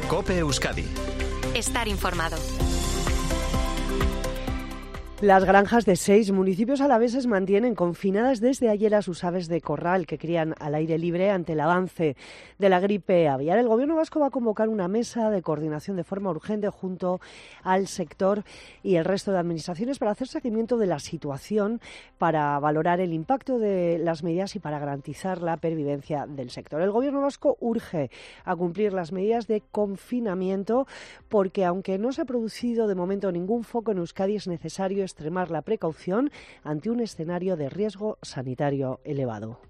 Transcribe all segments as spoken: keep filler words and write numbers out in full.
COPE Euskadi. Estar informado. Las granjas de seis municipios alaveses mantienen confinadas desde ayer a sus aves de corral que crían al aire libre ante el avance de la gripe aviar. El Gobierno vasco va a convocar una mesa de coordinación de forma urgente junto al sector y el resto de administraciones para hacer seguimiento de la situación, para valorar el impacto de las medidas y para garantizar la pervivencia del sector. El Gobierno vasco urge a cumplir las medidas de confinamiento porque, aunque no se ha producido de momento ningún foco en Euskadi, es necesario extremar la precaución ante un escenario de riesgo sanitario elevado.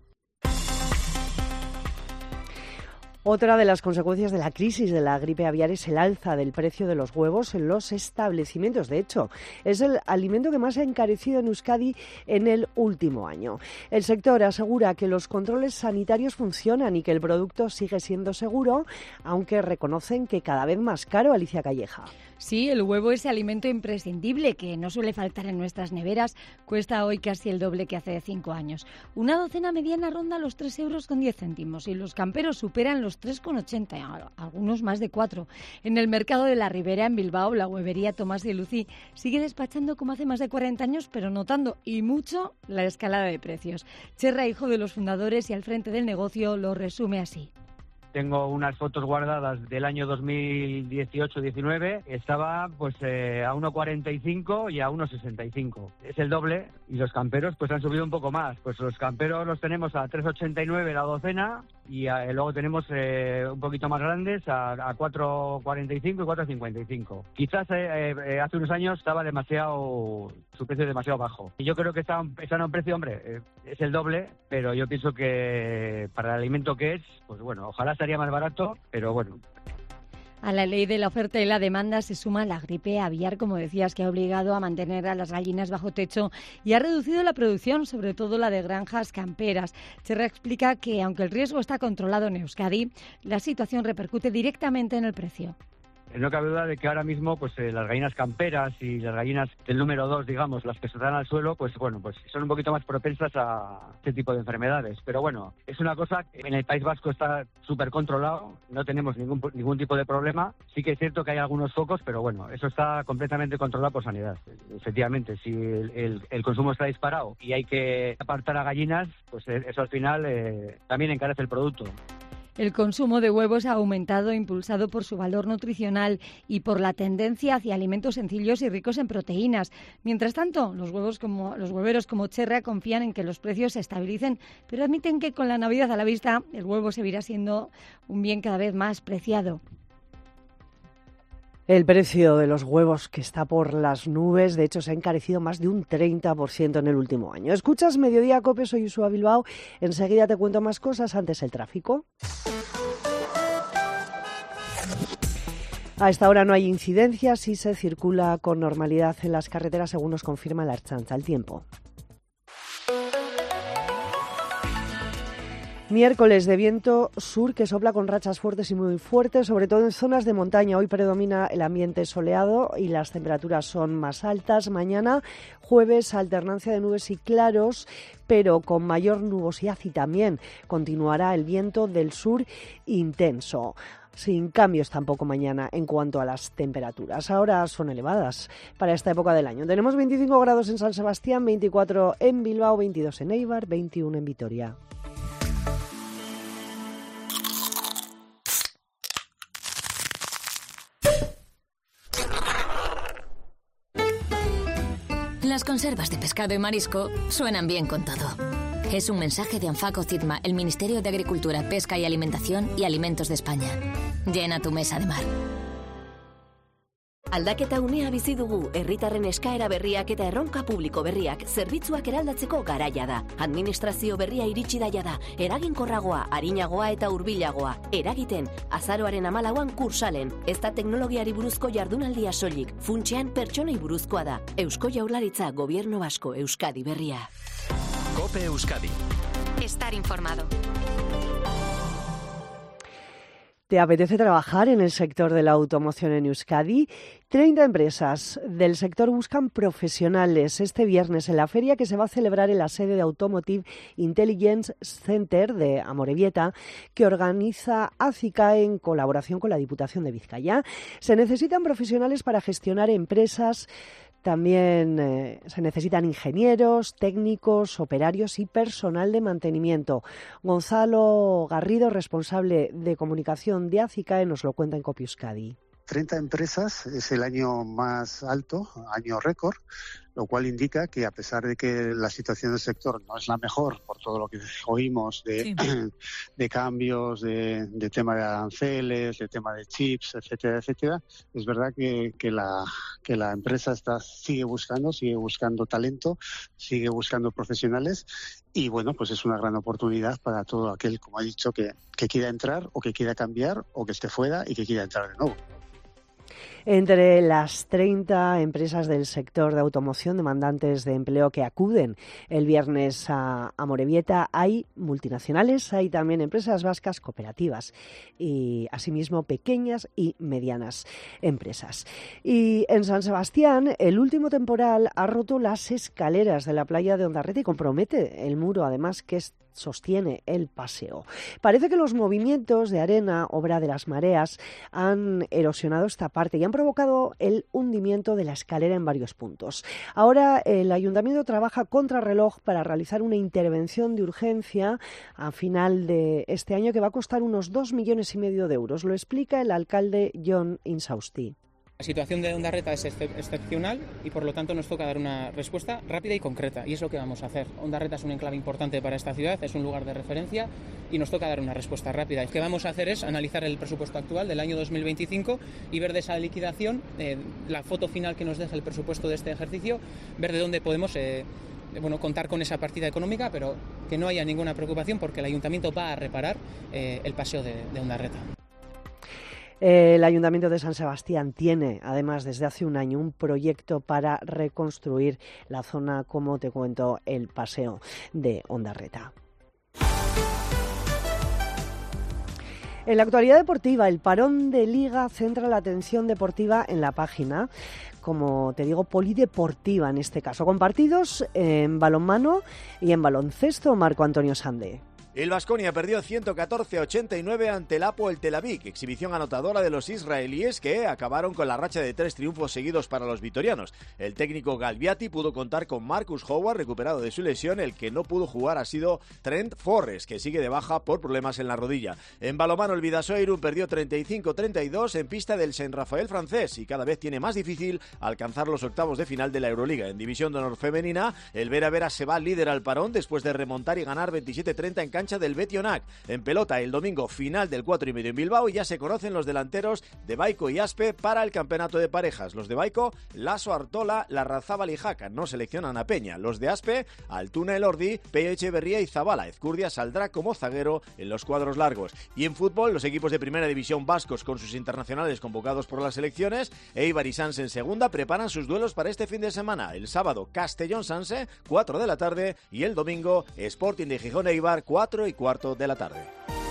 Otra de las consecuencias de la crisis de la gripe aviar es el alza del precio de los huevos en los establecimientos. De hecho, es el alimento que más se ha encarecido en Euskadi en el último año. El sector asegura que los controles sanitarios funcionan y que el producto sigue siendo seguro, aunque reconocen que cada vez más caro. Alicia Calleja. Sí, el huevo es alimento imprescindible que no suele faltar en nuestras neveras. Cuesta hoy casi el doble que hace cinco años. Una docena mediana ronda los tres euros con diez céntimos y los camperos superan los tres con ochenta, algunos más de cuatro. En el mercado de la Ribera, en Bilbao, la huevería Tomás de Lucí sigue despachando como hace más de cuarenta años, pero notando y mucho la escalada de precios. Cherra, hijo de los fundadores y al frente del negocio, lo resume así. Tengo unas fotos guardadas del año dos mil dieciocho diecinueve. Estaba pues eh, a uno cuarenta y cinco y a uno sesenta y cinco. Es el doble y los camperos pues han subido un poco más. Pues los camperos los tenemos a tres ochenta y nueve la docena y a, eh, luego tenemos eh, un poquito más grandes a, a cuatro cuarenta y cinco y cuatro cincuenta y cinco. Quizás eh, eh, hace unos años estaba demasiado, su precio demasiado bajo. Y yo creo que está, está a un precio, hombre, eh, es el doble, pero yo pienso que para el alimento que es, pues bueno, ojalá estaría más barato, pero bueno. A la ley de la oferta y la demanda se suma la gripe aviar, como decías, que ha obligado a mantener a las gallinas bajo techo y ha reducido la producción, sobre todo la de granjas camperas. Cherra explica que, aunque el riesgo está controlado en Euskadi, la situación repercute directamente en el precio. No cabe duda de que ahora mismo pues eh, las gallinas camperas y las gallinas del número dos, digamos, las que se dan al suelo, pues bueno, pues son un poquito más propensas a este tipo de enfermedades. Pero bueno, es una cosa que en el País Vasco está súper controlado, no tenemos ningún ningún tipo de problema. Sí que es cierto que hay algunos focos, pero bueno, eso está completamente controlado por sanidad. Efectivamente, si el, el, el consumo está disparado y hay que apartar a gallinas, pues eso al final eh, también encarece el producto. El consumo de huevos ha aumentado, impulsado por su valor nutricional y por la tendencia hacia alimentos sencillos y ricos en proteínas. Mientras tanto, los huevos como los hueveros como Cherra confían en que los precios se estabilicen, pero admiten que con la Navidad a la vista, el huevo seguirá siendo un bien cada vez más preciado. El precio de los huevos que está por las nubes, de hecho se ha encarecido más de un treinta por ciento en el último año. Escuchas Mediodía Cope, soy Usua Bilbao, enseguida te cuento más cosas, antes el tráfico. A esta hora no hay incidencias y se circula con normalidad en las carreteras, según nos confirma la Ertzaintza. El tiempo. Miércoles de viento sur que sopla con rachas fuertes y muy fuertes, sobre todo en zonas de montaña. Hoy predomina el ambiente soleado y las temperaturas son más altas. Mañana, jueves, alternancia de nubes y claros, pero con mayor nubosidad y también continuará el viento del sur intenso. Sin cambios tampoco mañana en cuanto a las temperaturas. Ahora son elevadas para esta época del año. Tenemos veinticinco grados en San Sebastián, veinticuatro en Bilbao, veintidós en Eibar, veintiuno en Vitoria. Las conservas de pescado y marisco suenan bien con todo. Es un mensaje de Anfaco Citma, el Ministerio de Agricultura, Pesca y Alimentación y Alimentos de España. Llena tu mesa de mar. Aldaketa unea bizi dugu, herritarren eskaera berriak eta erronka publiko berriak zerbitzuak eraldatzeko garaia da. Administrazio berria iritsi daia da, eraginkorragoa, arinagoa eta hurbilagoa. Eragiten, azaroaren hamalauan kursalen. Ez da teknologiari buruzko jardunaldia soilik, funtsean pertsonei buruzkoa da. Eusko Jaurlaritza, Gobierno Vasco, Euskadi berria. COPE Euskadi. Estar informado. ¿Te apetece trabajar en el sector de la automoción en Euskadi? treinta empresas del sector buscan profesionales este viernes en la feria que se va a celebrar en la sede de Automotive Intelligence Center de Amorebieta, que organiza ACICAE en colaboración con la Diputación de Vizcaya. Se necesitan profesionales para gestionar empresas. También eh, se necesitan ingenieros, técnicos, operarios y personal de mantenimiento. Gonzalo Garrido, responsable de comunicación de ACICAE, nos lo cuenta en Copi Euskadi. treinta empresas es el año más alto, año récord, lo cual indica que a pesar de que la situación del sector no es la mejor por todo lo que oímos de, sí. de cambios, de, de tema de aranceles, de tema de chips, etcétera, etcétera, es verdad que, que, la, que la empresa está, sigue buscando, sigue buscando talento, sigue buscando profesionales y bueno, pues es una gran oportunidad para todo aquel, como ha dicho, que, que quiera entrar o que quiera cambiar o que esté fuera y que quiera entrar de nuevo. Entre las treinta empresas del sector de automoción demandantes de empleo que acuden el viernes a Amorebieta hay multinacionales, hay también empresas vascas cooperativas y asimismo pequeñas y medianas empresas. Y en San Sebastián el último temporal ha roto las escaleras de la playa de Ondarreta y compromete el muro, además, que es sostiene el paseo. Parece que los movimientos de arena, obra de las mareas, han erosionado esta parte y han provocado el hundimiento de la escalera en varios puntos. Ahora el ayuntamiento trabaja contrarreloj para realizar una intervención de urgencia a final de este año que va a costar unos dos millones y medio de euros. Lo explica el alcalde Jon Insausti. La situación de Ondarreta es excep- excepcional y por lo tanto nos toca dar una respuesta rápida y concreta y es lo que vamos a hacer. Ondarreta es un enclave importante para esta ciudad, es un lugar de referencia y nos toca dar una respuesta rápida. Lo que vamos a hacer es analizar el presupuesto actual del año dos mil veinticinco y ver de esa liquidación, eh, la foto final que nos deja el presupuesto de este ejercicio, ver de dónde podemos eh, bueno, contar con esa partida económica, pero que no haya ninguna preocupación porque el ayuntamiento va a reparar eh, el paseo de, de Ondarreta. El Ayuntamiento de San Sebastián tiene, además, desde hace un año, un proyecto para reconstruir la zona, como te cuento, el paseo de Ondarreta. En la actualidad deportiva, el parón de Liga centra la atención deportiva en la página, como te digo, polideportiva en este caso, con partidos en balonmano y en baloncesto. Marco Antonio Sande. El Baskonia perdió ciento catorce a ochenta y nueve ante el Hapoel Tel Aviv, exhibición anotadora de los israelíes que acabaron con la racha de tres triunfos seguidos para los vitorianos. El técnico Galviati pudo contar con Marcus Howard, recuperado de su lesión. El que no pudo jugar ha sido Trent Forrest, que sigue de baja por problemas en la rodilla. En balonmano, el Bidasoa Irún perdió treinta y cinco a treinta y dos en pista del Saint Rafael francés y cada vez tiene más difícil alcanzar los octavos de final de la Euroliga. En División de Honor femenina, el Vera Vera se va líder al parón después de remontar y ganar veintisiete a treinta en cancha del Betionac. En pelota, el domingo final del cuatro y medio en Bilbao y ya se conocen los delanteros de Baiko y Aspe para el campeonato de parejas. Los de Baiko, Lasso Artola, Larrazábal y Jaca, no seleccionan a Peña. Los de Aspe, Altuna Elordi, Peyo Echeverría y Zabala. Ezcurdia saldrá como zaguero en los cuadros largos. Y en fútbol, los equipos de primera división vascos con sus internacionales convocados por las selecciones, Eibar y Sanse en segunda, preparan sus duelos para este fin de semana. El sábado, Castellón-Sanse, cuatro de la tarde, y el domingo, Sporting de Gijón-Eibar, cuatro y cuarto de la tarde.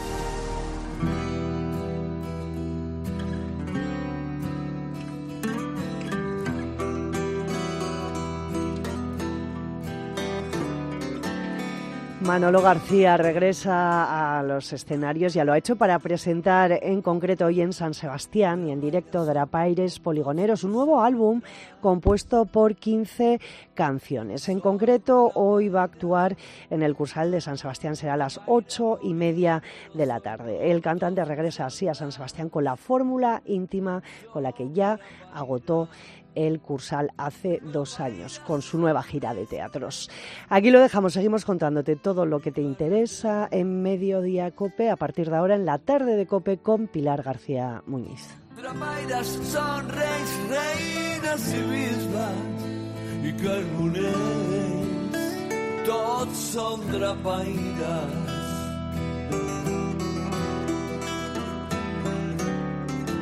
Manolo García regresa a los escenarios, ya lo ha hecho para presentar en concreto hoy en San Sebastián y en directo Drapaires Poligoneros, un nuevo álbum compuesto por quince canciones. En concreto, hoy va a actuar en el Cursal de San Sebastián, será a las ocho y media de la tarde. El cantante regresa así a San Sebastián con la fórmula íntima con la que ya agotó el Cursal hace dos años, con su nueva gira de teatros. Aquí lo dejamos, seguimos contándote todo lo que te interesa en Mediodía COPE, a partir de ahora en la tarde de COPE con Pilar García Muñiz. Drapaires són reis, reines i bisbes i carboners, tots són drapaires.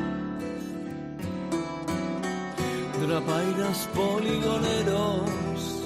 Drapaires poligoneros